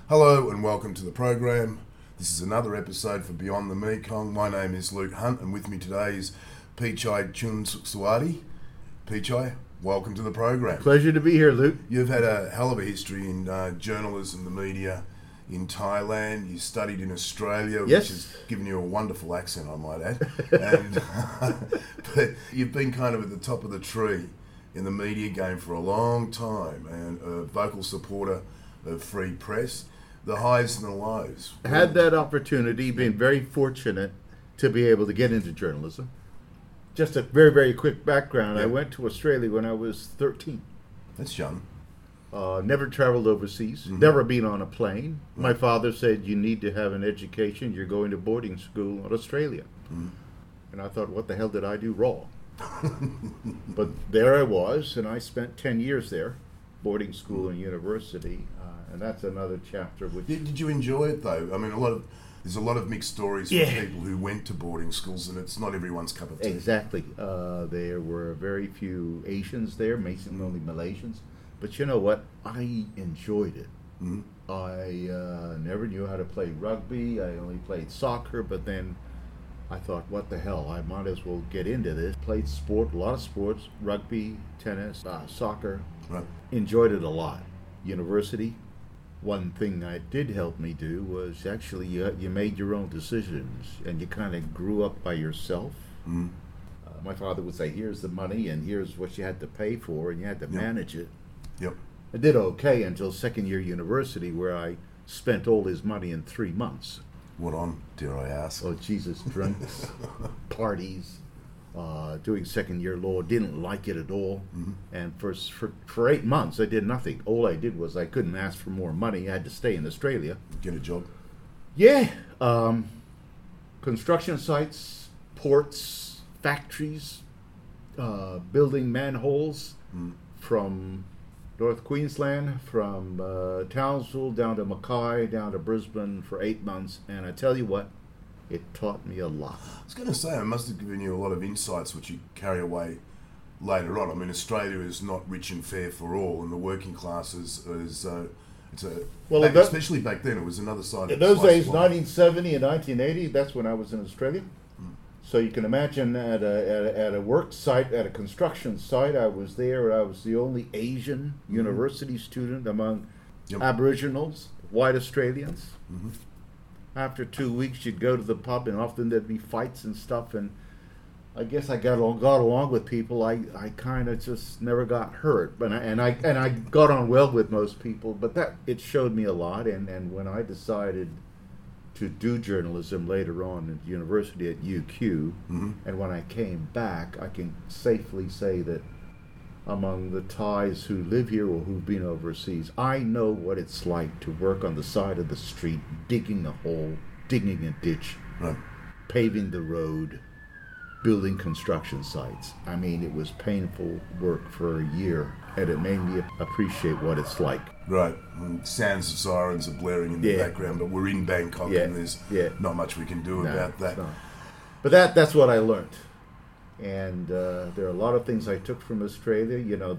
Hello and welcome to the program. This is another episode for Beyond the Mekong. My name is Luke Hunt and with me today is Pichai Chunsawadi. Pichai, welcome to the program. Pleasure to be here, Luke. You've had a hell of a history in journalism, the media in Thailand. You studied in Australia, Yes. which has given you a wonderful accent, I might add. And, but you've been kind of at the top of the tree in the media game for a long time and a vocal supporter of free press. The highs and the lows. Had that opportunity, been very fortunate to be able to get into journalism. Just a very, very quick background. Yeah. I went to Australia when I was 13. That's young. Never traveled overseas, never been on a plane. My father said, you need to have an education. You're going to boarding school in Australia. And I thought, what the hell did I do wrong? But there I was, and I spent 10 years there, boarding school and university. And that's another chapter. Which Did you enjoy it though? I mean, there's a lot of mixed stories Yeah. from people who went to boarding schools, and it's not everyone's cup of tea. Exactly. There were very few Asians there, mainly Malaysians. But you know what? I enjoyed it. I never knew how to play rugby. I only played soccer, but then I thought, what the hell? I might as well get into this. Played sport, a lot of sports, rugby, tennis, soccer. Right. Enjoyed it a lot. University. One thing that did help me do was actually you made your own decisions and you kind of grew up by yourself. My father would say, here's the money and here's what you had to pay for and you had to manage it. Yep. I did okay until second year university where I spent all his money in 3 months. What on, dare I ask? Oh, Jesus, drinks, parties, doing second year law, didn't like it at all. And for 8 months, I did nothing. All I did was I couldn't ask for more money. I had to stay in Australia. Get a job. Yeah. Construction sites, ports, factories, building manholes from North Queensland, from Townsville down to Mackay, down to Brisbane for 8 months. And I tell you what, it taught me a lot. I was going to say, it must have given you a lot of insights which you carry away later on. I mean, Australia is not rich and fair for all, and the working class is especially back then, it was another side. In those days, 1970 and 1980, that's when I was in Australia. So you can imagine at a work site, at a construction site, I was there. I was the only Asian university student among Aboriginals, white Australians. After 2 weeks, you'd go to the pub, and often there'd be fights and stuff. And I guess I got along with people. I kind of just never got hurt, but I got on well with most people. But it showed me a lot. And when I decided to do journalism later on at university at UQ, and when I came back, I can safely say that among the Thais who live here or who've been overseas, I know what it's like to work on the side of the street, digging a hole, digging a ditch, paving the road, building construction sites. I mean, it was painful work for a year, and it made me appreciate what it's like. Right. Sounds of sirens are blaring in the background, but we're in Bangkok and there's not much we can do about that. But that's what I learned. And there are a lot of things I took from Australia. You know,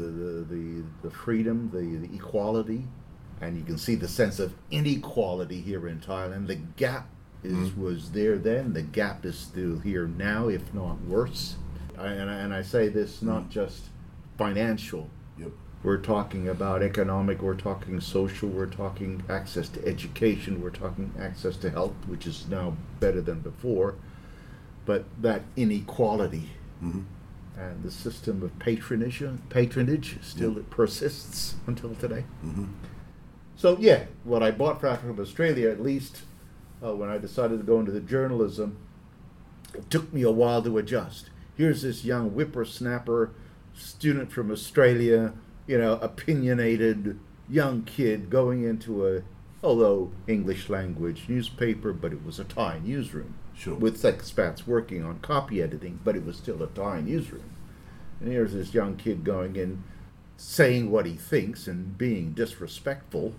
the freedom, the equality, and you can see the sense of inequality here in Thailand. The gap was there then. The gap is still here now, if not worse. And I say this not just financial. Yep. We're talking about economic. We're talking social. We're talking access to education. We're talking access to health, which is now better than before. But that inequality and the system of patronage still persists until today. So what I bought from Australia, at least when I decided to go into the journalism, it took me a while to adjust. Here's this young whippersnapper student from Australia, opinionated young kid going into although English language newspaper, but it was a Thai newsroom. Sure. With expats working on copy editing, but it was still a Thai newsroom. And here's this young kid going in, saying what he thinks and being disrespectful.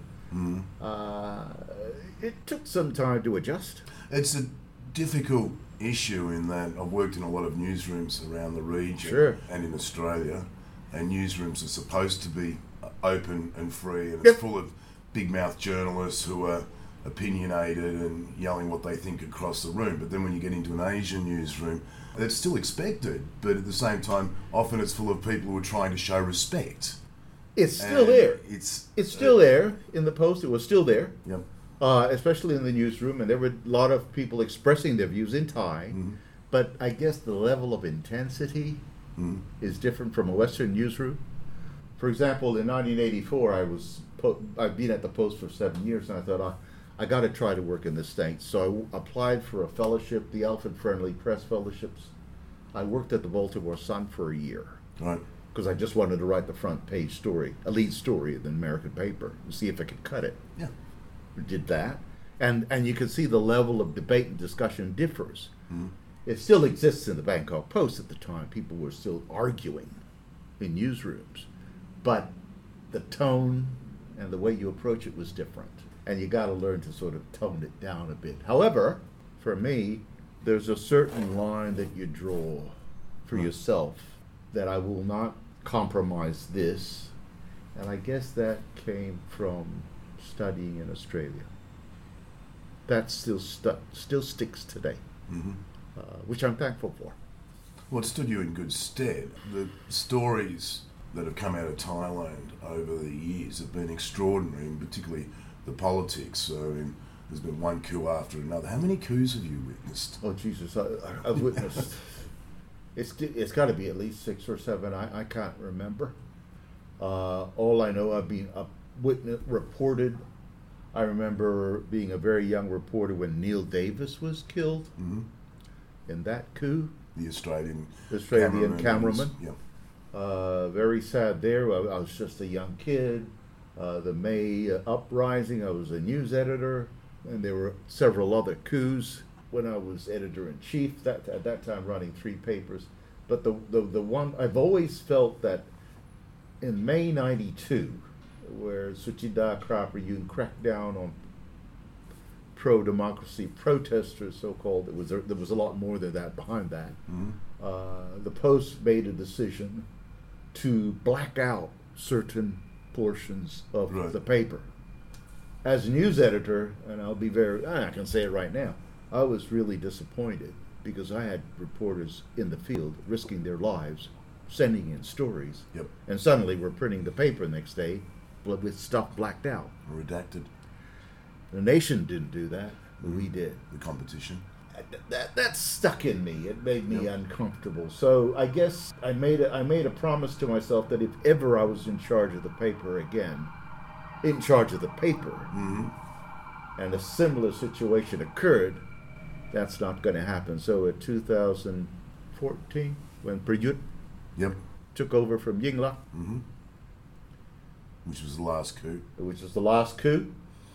It took some time to adjust. It's a difficult issue in that I've worked in a lot of newsrooms around the region and in Australia, and newsrooms are supposed to be open and free, and it's full of big mouth journalists who are opinionated and yelling what they think across the room. But then when you get into an Asian newsroom, it's still expected, but at the same time, often it's full of people who are trying to show respect. It's still there. It's still there in the Post. It was still there, Yep. Especially in the newsroom, and there were a lot of people expressing their views in Thai. Mhm. But I guess the level of intensity Mhm. is different from a Western newsroom. For example, in 1984, I've been at the Post for 7 years, and I thought I got to try to work in the States. So I applied for a fellowship, the Alfred Friendly Press Fellowships. I worked at the Baltimore Sun for a year Right. because I just wanted to write the front page story, a lead story in the American paper, and see if I could cut it. Yeah. We did that, and you can see the level of debate and discussion differs. Mhm. It still exists in the Bangkok Post at the time. People were still arguing in newsrooms, but the tone and the way you approach it was different, and you got to learn to sort of tone it down a bit. However, for me, there's a certain line that you draw for yourself that I will not compromise this, and I guess that came from studying in Australia. That still sticks today, Mhm. which I'm thankful for. Well, it stood you in good stead. The stories that have come out of Thailand over the years have been extraordinary, and particularly the politics. So there's been one coup after another. How many coups have you witnessed? Oh Jesus, I've witnessed. It's got to be at least 6 or 7. I can't remember. All I know, I've been reported. I remember being a very young reporter when Neil Davis was killed Mhm. in that coup. The Australian cameraman. Yeah. Very sad there. I was just a young kid. The May uprising, I was a news editor, and there were several other coups when I was editor-in-chief, at that time running 3 papers. But the one, I've always felt that in May 92, where Suchida Kraparyun cracked down on pro-democracy protesters, so-called, there was a lot more than that behind that. Mhm. The Post made a decision to black out certain portions of Right. the paper. As a news editor, and I can say it right now, I was really disappointed because I had reporters in the field risking their lives, sending in stories, Yep. and suddenly we're printing the paper the next day with stuff blacked out. Redacted. The Nation didn't do that, but we did. The competition. That stuck in me. It made me Yep. uncomfortable. So I guess I made a promise to myself that if ever I was in charge of the paper again, in charge of the paper, Mhm. and a similar situation occurred, that's not going to happen. So in 2014, when Prayut Yep. took over from Yingluck, Mhm. Which was the last coup. which was the last coup,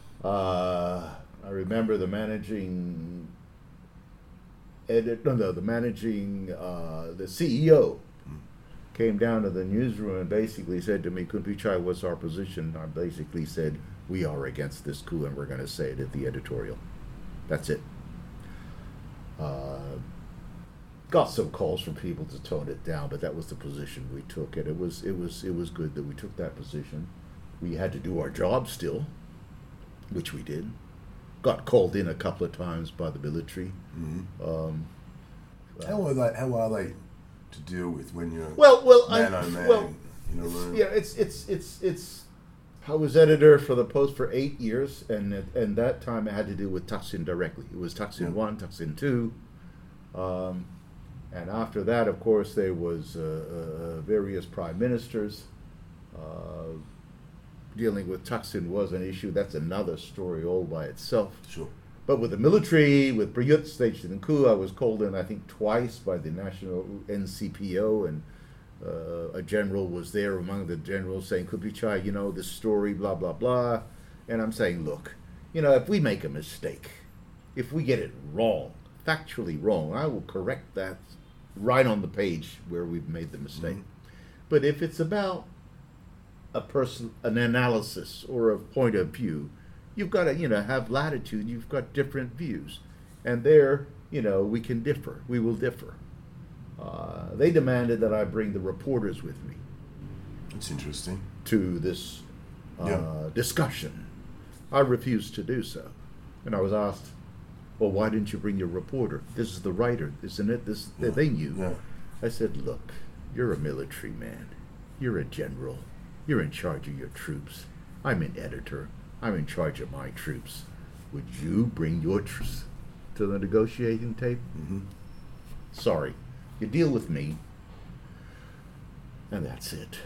I remember the managing the CEO came down to the newsroom and basically said to me, Kunpi Chai, what's our position? I basically said, we are against this coup and we're going to say it at the editorial. That's it. Got some calls from people to tone it down, but that was the position we took, and it was good that we took that position. We had to do our job still, which we did. Got called in a couple of times by the military. Mhm. How are they to deal with when you're man in a room? Yeah, it's. I was editor for the Post for 8 years, and that time I had to deal with Thaksin directly. It was Thaksin 1, Thaksin 2, and after that, of course, there was various prime ministers. Dealing with Thaksin was an issue. That's another story all by itself. Sure. But with the military, with Prayut staged in coup, I was called in, I think, twice by the national NCPO, and a general was there among the generals saying, Kunpi Chai, this story, blah, blah, blah. And I'm saying, look, if we make a mistake, if we get it wrong, factually wrong, I will correct that right on the page where we've made the mistake. Mm-hmm. But if it's about an analysis or a point of view, you've got to, have latitude. You've got different views. And there, we can differ. We will differ. They demanded that I bring the reporters with me That's interesting. to this Yeah. discussion. I refused to do so. And I was asked, well, why didn't you bring your reporter? This is the writer, isn't it? They knew. Yeah. I said, look, you're a military man. You're a general. You're in charge of your troops. I'm an editor. I'm in charge of my troops. Would you bring your troops to the negotiating table? Mm-hmm. Sorry. You deal with me. And that's it.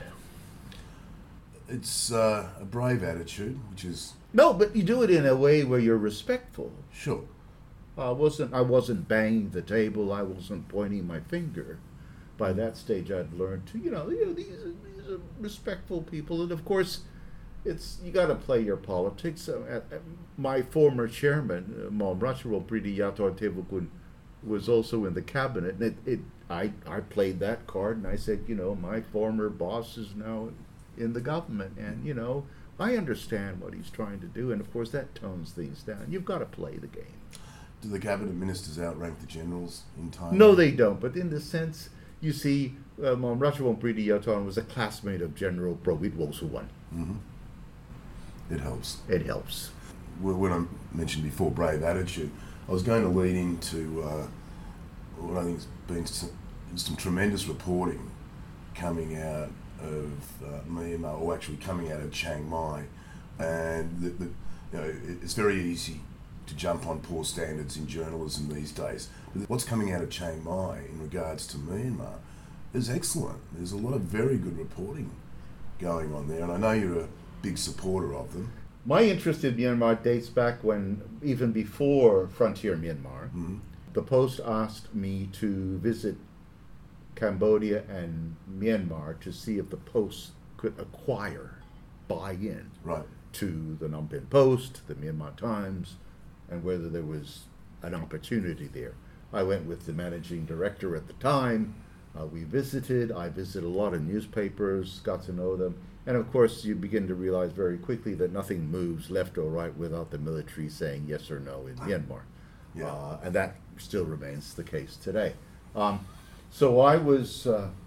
It's a brave attitude, which is No, but you do it in a way where you're respectful. sure. I wasn't banging the table. I wasn't pointing my finger. By that stage, I'd learned to, these are respectful people, and of course, you got to play your politics. My former chairman, Mom Rachel Pridi Yator Tevukun, was also in the cabinet, and I played that card, and I said, my former boss is now in the government, and I understand what he's trying to do, and of course, that tones things down. You've got to play the game. Do the cabinet ministers outrank the generals in time? No, they don't. But in the sense, you see, Ratchawan Pridi Yatan was a classmate of General Prawit Wongsuwan. Mm-hmm. It helps. It helps. Well, when I mentioned before brave attitude, I was going to lead into what I think has been some tremendous reporting coming out of Myanmar, or actually coming out of Chiang Mai, and it's very easy to jump on poor standards in journalism these days. But what's coming out of Chiang Mai in regards to Myanmar is excellent. There's a lot of very good reporting going on there, and I know you're a big supporter of them. My interest in Myanmar dates back when, even before Frontier Myanmar, Mm-hmm. the Post asked me to visit Cambodia and Myanmar to see if the Post could buy in Right. to the Phnom Penh Post, the Myanmar Times, and whether there was an opportunity there. I went with the managing director at the time. We visited. I visited a lot of newspapers, got to know them. And of course, you begin to realize very quickly that nothing moves left or right without the military saying yes or no in Myanmar. Yeah. And that still remains the case today. So I was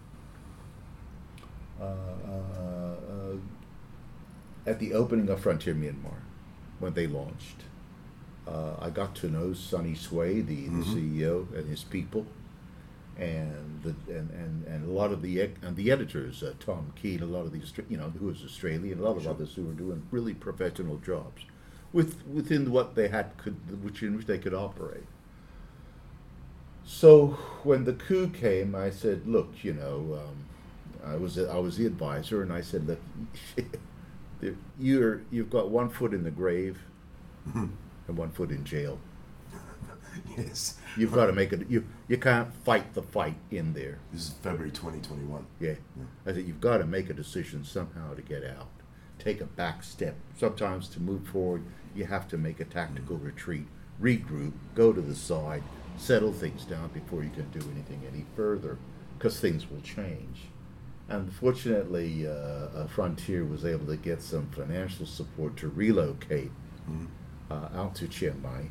at the opening of Frontier Myanmar when they launched. I got to know Sonny Sway, the CEO, and his people, and a lot of the editors, Tom Keane, a lot of these, who was Australian, a lot of others who were doing really professional jobs, within what they had in which they could operate. So when the coup came, I said, look, I was the advisor, and I said, look, you've got one foot in the grave and one foot in jail. Yes. You've got to make it. You can't fight the fight in there. This is February 2021. Yeah. I said you've got to make a decision somehow to get out. Take a back step. Sometimes to move forward, you have to make a tactical retreat, regroup, go to the side, settle things down before you can do anything any further, because things will change. And fortunately, Frontier was able to get some financial support to relocate out to Chiang Mai.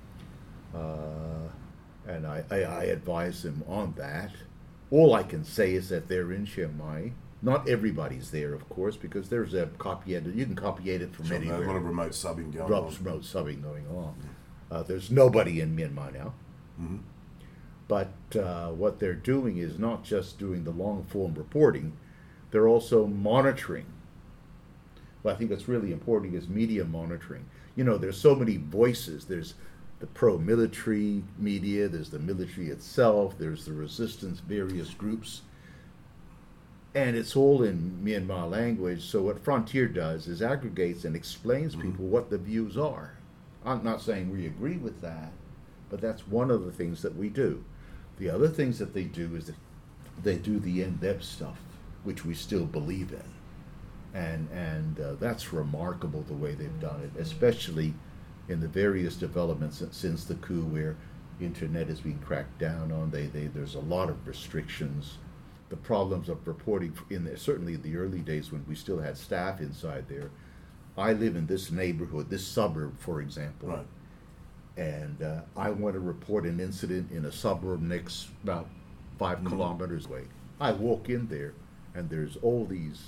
And I advise them on that. All I can say is that they're in Chiang Mai. Not everybody's there, of course, because there's a copy edit. You can copy edit from anywhere. A lot of remote subbing going on. Remote subbing going on. There's nobody in Myanmar now. Mm-hmm. But what they're doing is not just doing the long-form reporting, they're also monitoring. What I think that's really important is media monitoring. There's so many voices. There's the pro-military media, there's the military itself, there's the resistance, various groups. And it's all in Myanmar language. So what Frontier does is aggregates and explains people what the views are. I'm not saying we agree with that, but that's one of the things that we do. The other things that they do is that they do the in-depth stuff, which we still believe in. And that's remarkable the way they've done it, especially in the various developments since the coup, where internet is being cracked down on. There's a lot of restrictions. The problems of reporting certainly in the early days when we still had staff inside there. I live in this neighborhood, this suburb, for example, Right. and I want to report an incident in a suburb next about 5 kilometers away. I walk in there, and there's all these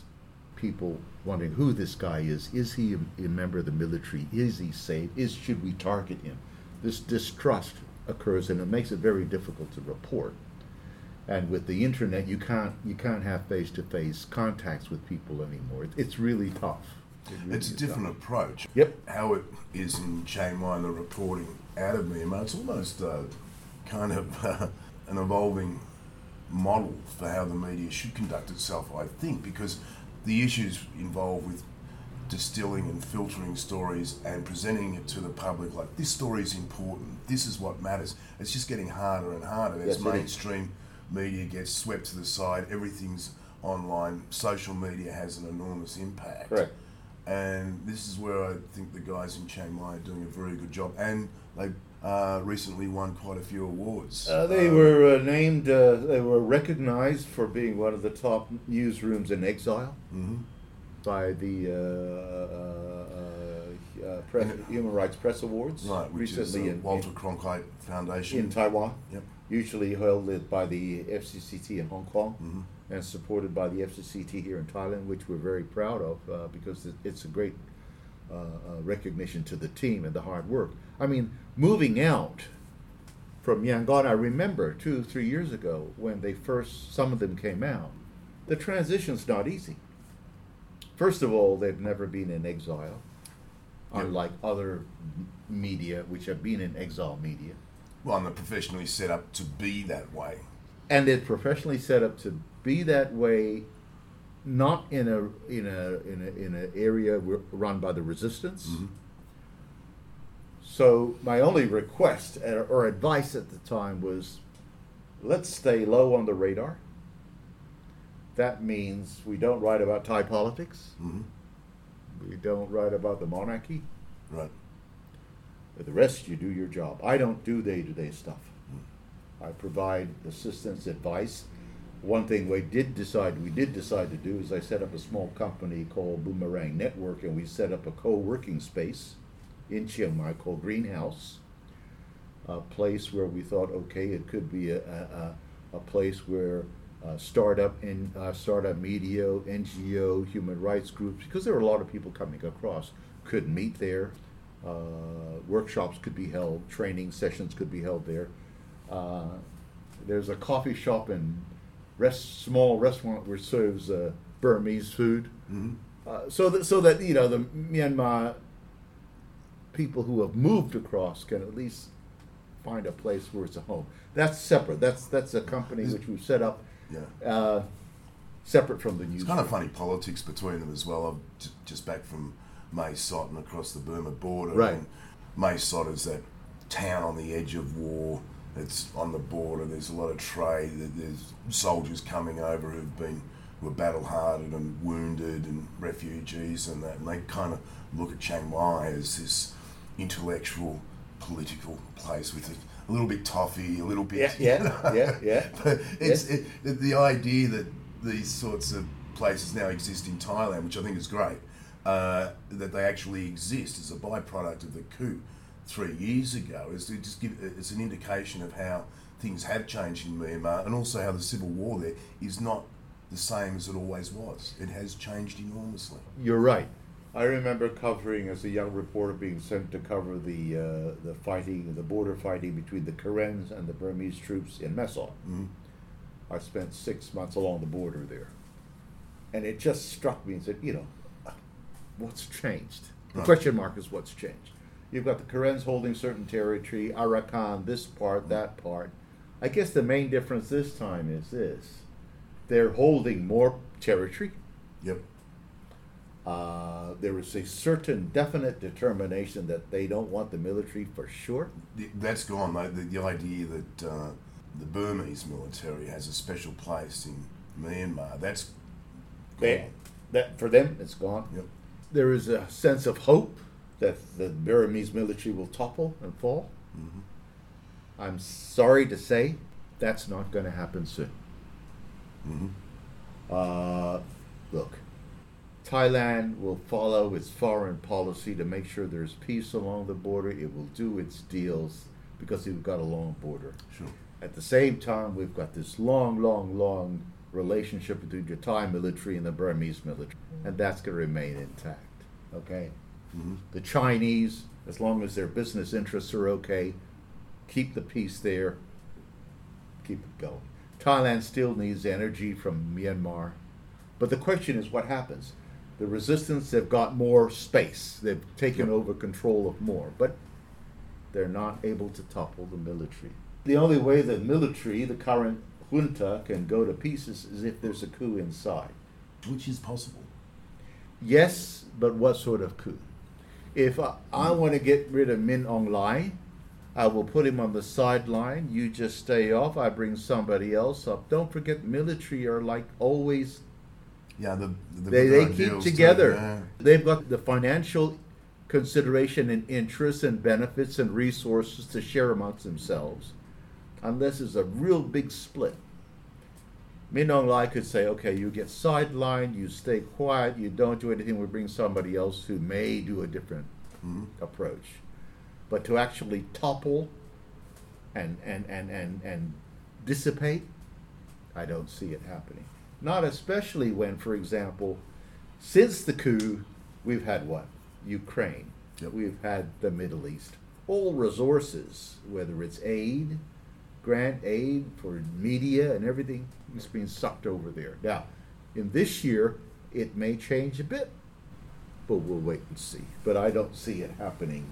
people wondering who this guy is. Is he a member of the military? Is he safe? Should we target him? This distrust occurs, and it makes it very difficult to report. And with the internet, you can't have face-to-face contacts with people anymore. It's really tough. It's a different approach. Yep. How it is in Chiang Mai and the reporting out of Myanmar, it's almost kind of an evolving model for how the media should conduct itself, I think, because the issues involved with distilling and filtering stories and presenting it to the public like this story is important, this is what matters. It's just getting harder and harder as mainstream media gets swept to the side. Everything's online. Social media has an enormous impact. Correct. And this is where I think the guys in Chiang Mai are doing a very good job. And they recently won quite a few awards. They were named, they were recognized for being one of the top newsrooms in exile by the Human Rights Press Awards. Right, which recently is Walter Cronkite Foundation. In Taiwan. Yep. Usually held by the FCCT in Hong Kong and supported by the FCCT here in Thailand, which we're very proud of because it's a great recognition to the team and the hard work. I mean, moving out from Yangon, I remember 2-3 years ago when some of them came out, the transition's not easy. First of all, they've never been in exile, unlike other media which have been in exile media. Well, and they're professionally set up to be that way. And they're professionally set up to be that way, not in an area run by the resistance. So my only request or advice at the time was, let's stay low on the radar. That means we don't write about Thai politics. We don't write about the monarchy. Right. But the rest, you do your job. I don't do day-to-day stuff. I provide assistance, advice. One thing we did decide to do is I set up a small company called Boomerang Network, and we set up a co-working space in Chiang Mai called Greenhouse, a place where we thought, okay, it could be a place where startup media, NGO, human rights groups, because there were a lot of people coming across, could meet there. Workshops could be held, training sessions could be held there. There's a coffee shop and small restaurant which serves Burmese food, so that the Myanmar people who have moved across can at least find a place where it's a home. That's separate. That's a company which we've set up. Separate from the news. It's kind of funny politics between them as well. I'm just back from Mae Sot and across the Burma border. Right. And Mae Sot is that town on the edge of war. It's on the border. There's a lot of trade. There's soldiers coming over who were battle-hardened and wounded and refugees and that. And they kind of look at Chiang Mai as this intellectual, political place with a little bit toffee, a little bit... Yeah. But the idea that these sorts of places now exist in Thailand, which I think is great, that they actually exist as a byproduct of the coup 3 years ago, is to just it's an indication of how things have changed in Myanmar, and also how the civil war there is not the same as it always was. It has changed enormously. You're right. I remember covering, as a young reporter, being sent to cover the border fighting between the Karens and the Burmese troops in Mae Sot. I spent 6 months along the border there, and it just struck me and said, what's changed? The question mark is what's changed. You've got the Karens holding certain territory, Arakan, this part, that part. I guess the main difference this time is this. They're holding more territory. Yep. There is a certain definite determination that they don't want the military for sure. That's gone, mate. The idea that the Burmese military has a special place in Myanmar, that's gone. That for them, it's gone. Yep. There is a sense of hope that the Burmese military will topple and fall. I'm sorry to say that's not going to happen soon. Look, Thailand will follow its foreign policy to make sure there's peace along the border. It will do its deals because we've got a long border. Sure. At the same time, we've got this long relationship between the Thai military and the Burmese military, and that's going to remain intact. Okay, the Chinese, as long as their business interests are okay, keep the peace there, keep it going. Thailand still needs energy from Myanmar, but the question is what happens. The resistance, they've got more space, they've taken over control of more, but they're not able to topple the military. The only way the military, the current junta, can go to pieces is if there's a coup inside. Which is possible. Yes, but what sort of coup? If I want to get rid of Min Aung Hlaing, I will put him on the sideline. You just stay off. I bring somebody else up. Don't forget, military are like always. Yeah, they keep together. Yeah. They've got the financial consideration and interests and benefits and resources to share amongst themselves, unless there's a real big split. Min Aung Hlaing could say, okay, you get sidelined, you stay quiet, you don't do anything, we bring somebody else who may do a different approach. But to actually topple and dissipate, I don't see it happening. Not especially when, for example, since the coup, we've had what? Ukraine. Yep. We've had the Middle East. All resources, whether it's aid, grant aid for media and everything, is being sucked over there. Now, in this year, it may change a bit, but we'll wait and see. But I don't see it happening.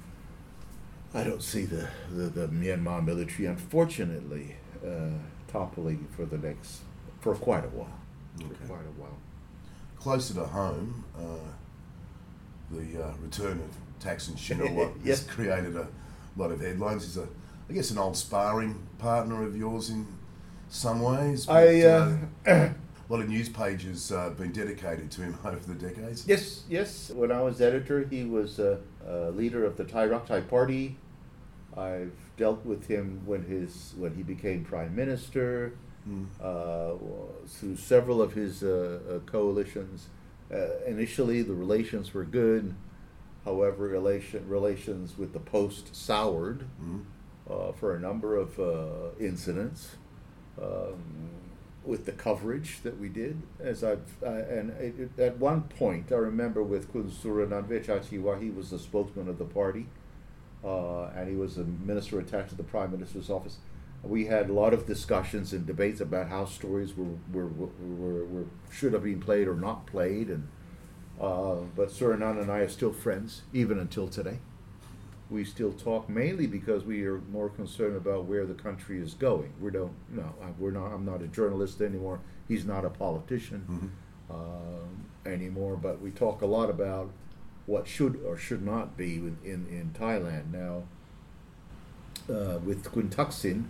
I don't see the Myanmar military, unfortunately, toppling for quite a while. Okay. For quite a while. Closer to home, the return of Thaksin Shinawatra Yes. has created a lot of headlines. He's I guess an old sparring partner of yours in some ways. But, a lot of news pages been dedicated to him over the decades. Yes. When I was editor, he was a leader of the Thai Rak Thai Party. I've dealt with him when he became prime minister, through several of his coalitions. Initially, the relations were good. However, relations with the post soured for a number of incidents. With the coverage that we did, at one point I remember with Kun Suranand Vechachiwa, he was the spokesman of the party, and he was a minister attached to the Prime Minister's office. We had a lot of discussions and debates about how stories were should have been played or not played, and but Suranand and I are still friends even until today. We still talk mainly because we are more concerned about where the country is going. I'm not a journalist anymore. He's not a politician anymore. But we talk a lot about what should or should not be in Thailand now. With Kun Thaksin,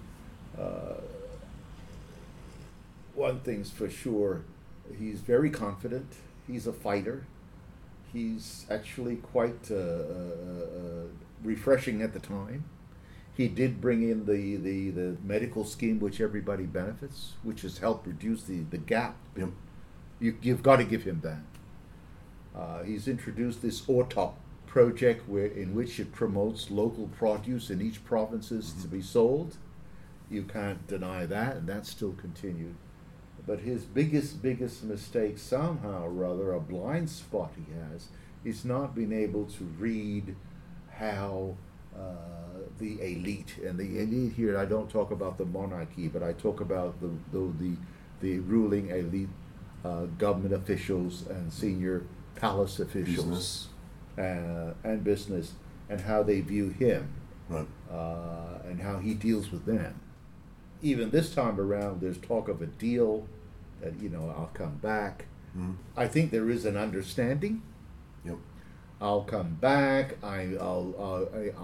one thing's for sure: he's very confident. He's a fighter. He's actually quite refreshing at the time. He did bring in the medical scheme which everybody benefits, which has helped reduce the gap. Yep. You've got to give him that. He's introduced this OTOP project in which it promotes local produce in each provinces to be sold. You can't deny that, and that's still continued. But his biggest mistake, somehow or other, a blind spot he has, is not being able to read how the elite, and the elite here, I don't talk about the monarchy, but I talk about the ruling elite, government officials and senior palace officials, and business, and how they view him, right. And how he deals with them. Even this time around, there's talk of a deal that, I'll come back. I think there is an understanding. Yep. I'll come back. I'll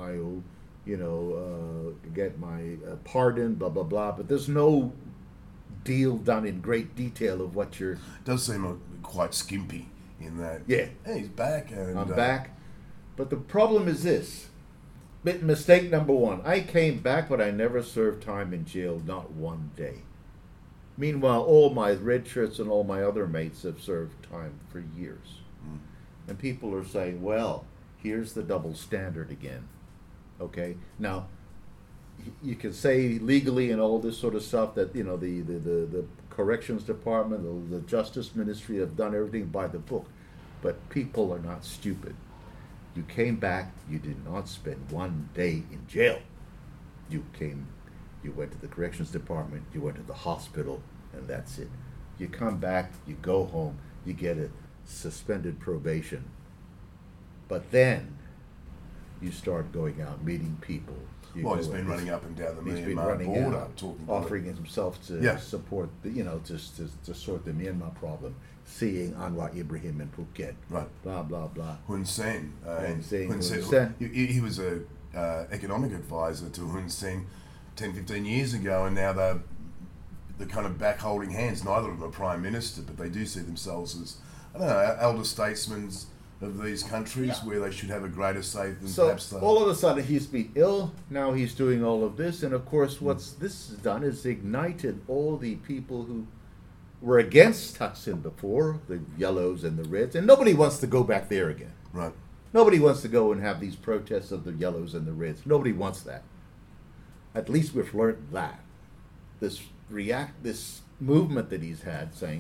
get my pardon. Blah blah blah. But there's no deal done in great detail of what you're. Does seem quite skimpy in that. Yeah. Hey, he's back. And, I'm back. But the problem is this. Mistake number one. I came back, but I never served time in jail. Not one day. Meanwhile, all my red shirts and all my other mates have served time for years. And people are saying, well, here's the double standard again. Okay? Now, you can say legally and all this sort of stuff that the corrections department, the justice ministry have done everything by the book, but people are not stupid. You came back, you did not spend one day in jail. You went to the corrections department, you went to the hospital, and that's it. You come back, you go home, you get a suspended probation. But then you start going out, meeting people. He's been running up and down the Myanmar border, talking, offering himself to support to sort the Myanmar problem. Seeing Anwar Ibrahim in Phuket, right? Blah blah blah. Hun Sen, Hun Sen. He was a economic advisor to Hun Sen 10, 15 years ago, and now they're kind of back holding hands. Neither of them are prime minister, but they do see themselves as, I don't know, elder statesmen of these countries where they should have a greater say than perhaps they. All of a sudden he's been ill, now he's doing all of this, and of course this has done is ignited all the people who were against Thaksin before, the yellows and the reds, and nobody wants to go back there again. Right. Nobody wants to go and have these protests of the yellows and the reds. Nobody wants that. At least we've learned that. This movement that he's had saying,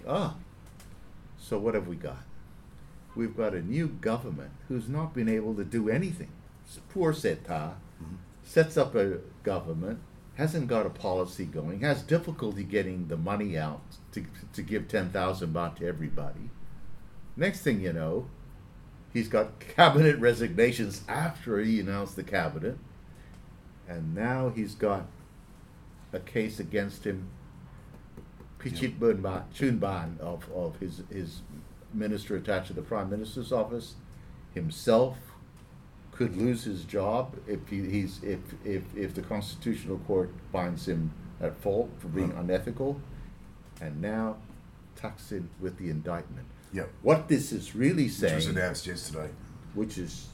so what have we got? We've got a new government who's not been able to do anything. Poor Seta sets up a government, hasn't got a policy going, has difficulty getting the money out to give 10,000 baht to everybody. Next thing you know, he's got cabinet resignations after he announced the cabinet, and now he's got a case against him, Pichit Chunban of his minister attached to the Prime Minister's office, himself could lose his job if the Constitutional Court finds him at fault for being unethical, and now Thaksin with the indictment. Yep. What this is really saying, which was announced yesterday, is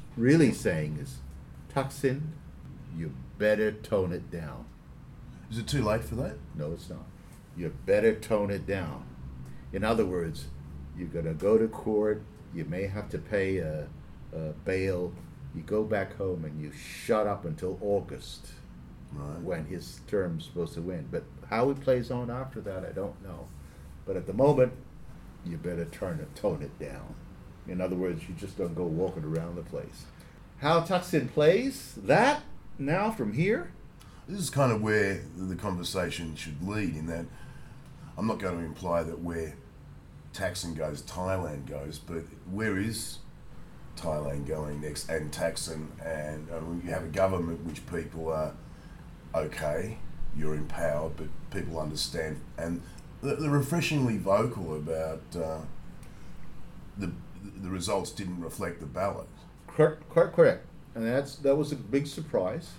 Thaksin, you better tone it down. Is it too late for that? No, it's not. You better tone it down. In other words, you're going to go to court, you may have to pay a bail, you go back home and you shut up until August, right, when his term's supposed to end. But how it plays on after that, I don't know. But at the moment, you better tone it down. In other words, you just don't go walking around the place. How Thaksin plays that now from here? This is kind of where the conversation should lead, in that I'm not going to imply that where Thaksin goes, Thailand goes, but where is Thailand going next, and Thaksin, and you have a government which people are okay, you're empowered, but people understand, and they're refreshingly vocal about the results didn't reflect the ballot. Correct. And that was a big surprise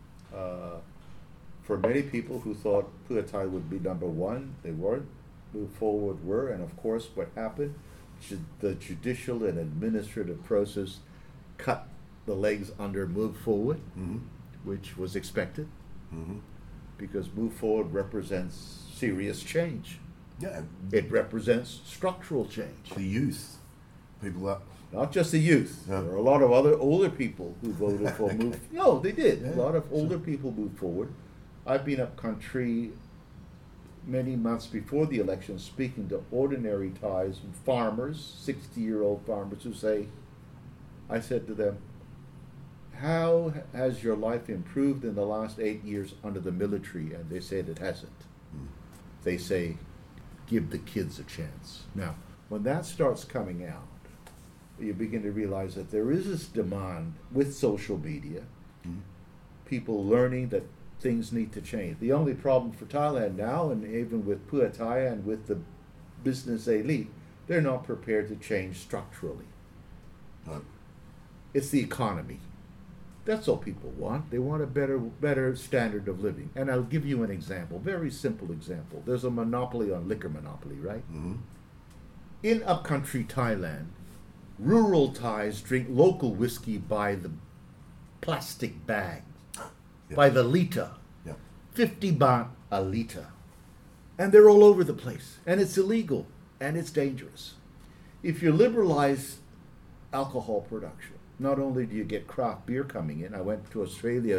for many people who thought Pheu Thai would be number one. They weren't. Move Forward were, and of course what happened, the judicial and administrative process cut the legs under Move Forward, which was expected, because Move Forward represents serious change. Yeah. It represents structural change. The youth. People are... Not just the youth. Yeah. There are a lot of other older people who voted for Move. No, they did. Yeah. A lot of older people moved forward. I've been up country many months before the election speaking to ordinary Thais, farmers, 60-year-old farmers who say, I said to them, how has your life improved in the last 8 years under the military? And they said it hasn't. They say, give the kids a chance. Now, when that starts coming out, you begin to realize that there is this demand with social media, people learning that things need to change. The only problem for Thailand now, and even with Pheu Thai and with the business elite, they're not prepared to change structurally. It's the economy. That's all people want. They want a better standard of living. And I'll give you an example, very simple example. There's a monopoly on liquor monopoly, right? In upcountry Thailand, rural Thais drink local whiskey by the plastic bag, by the liter, 50 baht a liter. And they're all over the place. And it's illegal. And it's dangerous. If you liberalize alcohol production, not only do you get craft beer coming in, I went to Australia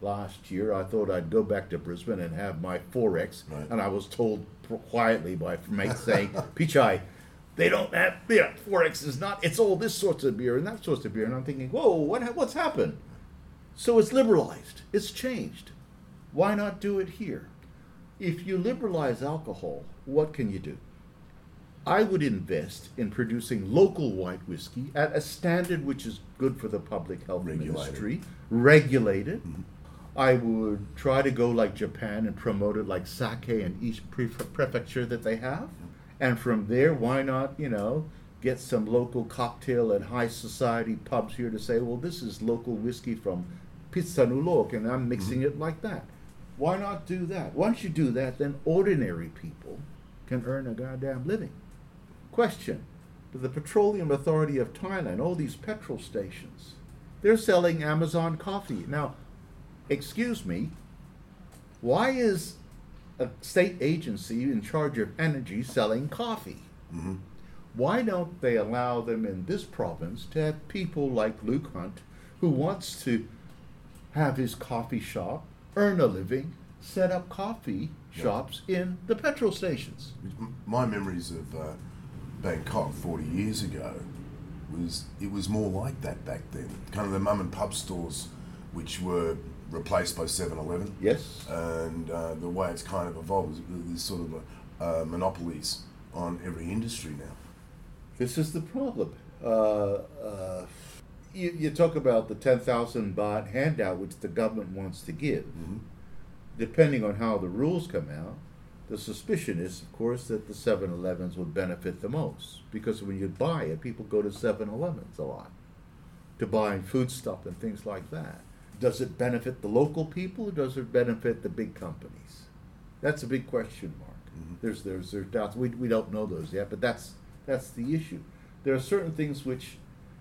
last year. I thought I'd go back to Brisbane and have my Forex, Right. and I was told quietly by mates saying, Pichai, they don't have, Forex is not, it's all this sorts of beer and that sorts of beer. And I'm thinking, whoa, what's happened? So it's liberalized. It's changed. Why not do it here? If you liberalize alcohol, what can you do? I would invest in producing local white whiskey at a standard which is good for the public health ministry, regulated. Mm-hmm. I would try to go like Japan and promote it like sake in each prefecture that they have. And from there, why not, get some local cocktail and high society pubs here to say, well, this is local whiskey from Pitsanulok, and I'm mixing it like that. Why not do that? Once you do that, then ordinary people can earn a goddamn living. Question. The Petroleum Authority of Thailand, all these petrol stations, they're selling Amazon coffee. Now, excuse me, why is a state agency in charge of energy selling coffee? Mm-hmm. Why don't they allow them in this province to have people like Luke Hunt, who wants to have his coffee shop, earn a living, set up coffee shops in the petrol stations? My memories of Bangkok 40 years ago was more like that back then. Kind of the mum and pub stores, which were replaced by 7-Eleven. Yes. And the way it's kind of evolved is there's sort of monopolies on every industry now. This is the problem. You talk about the 10,000 baht handout which the government wants to give. Mm-hmm. Depending on how the rules come out, the suspicion is, of course, that the 7-Elevens would benefit the most. Because when you buy it, people go to 7-Elevens a lot to buy foodstuff and things like that. Does it benefit the local people or does it benefit the big companies? That's a big question mark. Mm-hmm. There's doubts. We don't know those yet, but that's the issue. There are certain things which,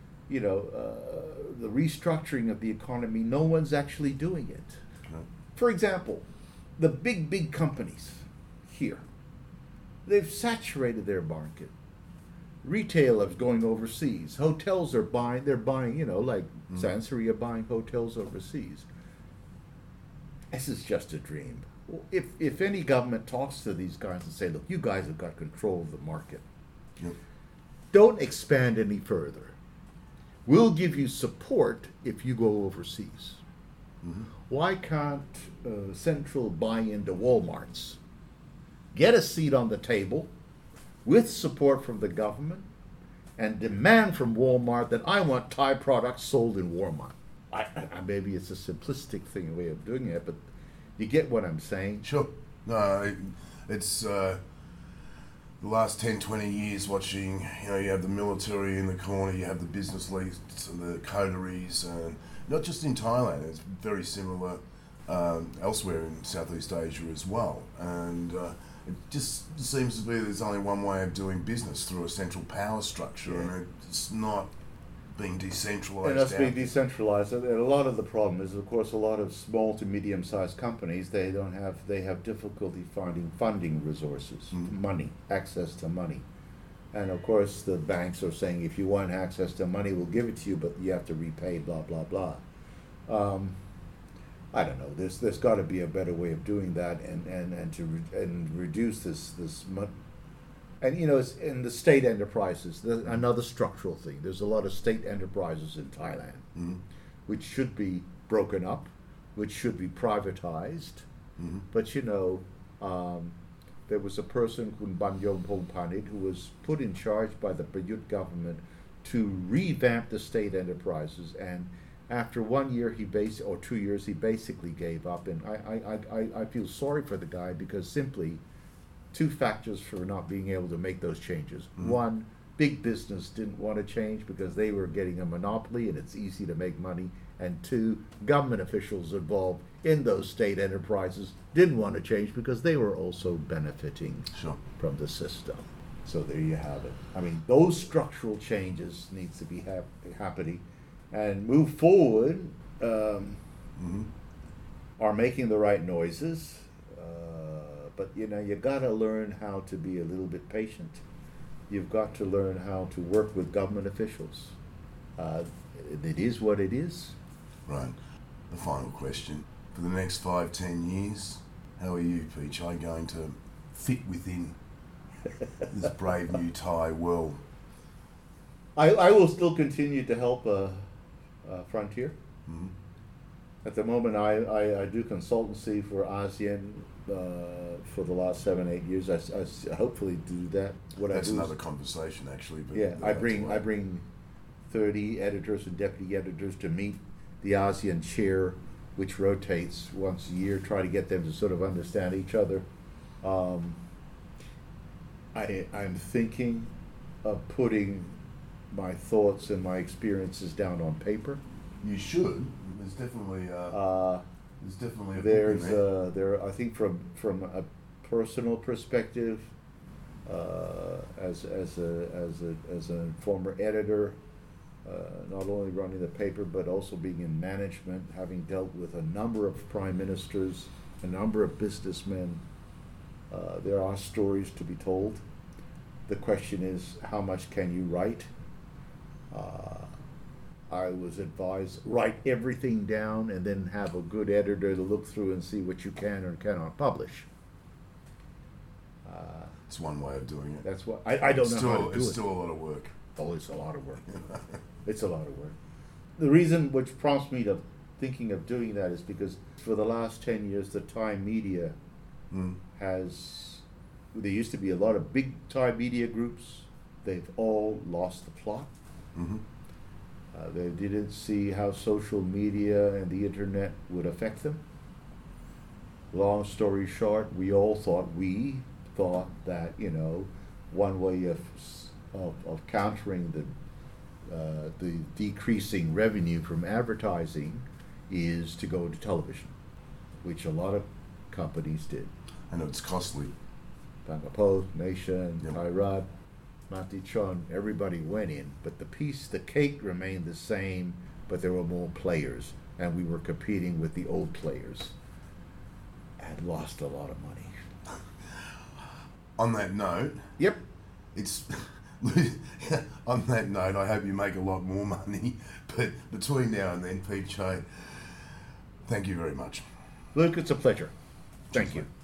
the restructuring of the economy, no one's actually doing it. No. For example, the big companies here, they've saturated their market. Retail is going overseas. Hotels are buying, like Sansari are buying hotels overseas. This is just a dream. If any government talks to these guys and say, look, you guys have got control of the market. Yep. Don't expand any further. We'll give you support if you go overseas. Mm-hmm. Why can't Central buy into Walmarts? Get a seat on the table with support from the government and demand from Walmart that I want Thai products sold in Walmart. Maybe it's a simplistic way of doing it, but you get what I'm saying? Sure. No, it's the last 10, 20 years watching, you have the military in the corner, you have the business elites and the coteries, and not just in Thailand, it's very similar elsewhere in Southeast Asia as well. And it just seems to be there's only one way of doing business, through a central power structure, and it's not being decentralized. And that's being decentralized. And a lot of the problem is, of course, a lot of small to medium-sized companies, they have difficulty finding funding resources, money, access to money. And of course, the banks are saying, if you want access to money, we'll give it to you, but you have to repay, blah, blah, blah. I don't know. There's got to be a better way of doing that, and reduce this and it's in the state enterprises. Another structural thing. There's a lot of state enterprises in Thailand, which should be broken up, which should be privatized. Mm-hmm. But there was a person, Kun Banyom Pongpanit, who was put in charge by the Prayut government to revamp the state enterprises, and after 1 year, 2 years, he basically gave up. And I feel sorry for the guy, because simply two factors for not being able to make those changes. Mm-hmm. One, big business didn't want to change because they were getting a monopoly and it's easy to make money. And two, government officials involved in those state enterprises didn't want to change because they were also benefiting from the system. So there you have it. I mean, those structural changes needs to be happening. And move forward, are making the right noises, but you got to learn how to be a little bit patient. You've got to learn how to work with government officials. It is what it is. Right. The final question: for the next 5-10 years. How are you, Peachai, going to fit within this brave new Thai world? I will still continue to help Frontier. Mm-hmm. At the moment, I do consultancy for ASEAN for the last 7-8 years. I hopefully do that. That's another conversation, actually. But yeah, I bring 30 editors and deputy editors to meet the ASEAN chair, which rotates once a year. Try to get them to sort of understand each other. I'm thinking of putting my thoughts and my experiences down on paper. You should. There's definitely a there's there. I think from a personal perspective, as a former editor, not only running the paper but also being in management, having dealt with a number of prime ministers, a number of businessmen, there are stories to be told. The question is, how much can you write? I was advised, write everything down and then have a good editor to look through and see what you can or cannot publish. It's one way of doing it. That's what I don't know how to do It's it. still a lot of work. Oh, it's a lot of work. It's a lot of work. The reason which prompts me to thinking of doing that is because for the last 10 years, the Thai media has, there used to be a lot of big Thai media groups. They've all lost the plot. Mm-hmm. They didn't see how social media and the internet would affect them. Long story short, we thought that, you know, one way of countering the decreasing revenue from advertising is to go to television, which a lot of companies did. I know it's costly. Bangkok Post, Nation, Yep. Thairat, Matichon, everybody went in, but the cake remained the same, but there were more players, and we were competing with the old players, and lost a lot of money. On that note, Yep. it's on that note, I hope you make a lot more money. But between now and then, Peachai, thank you very much. Luke, it's a pleasure. Thank you.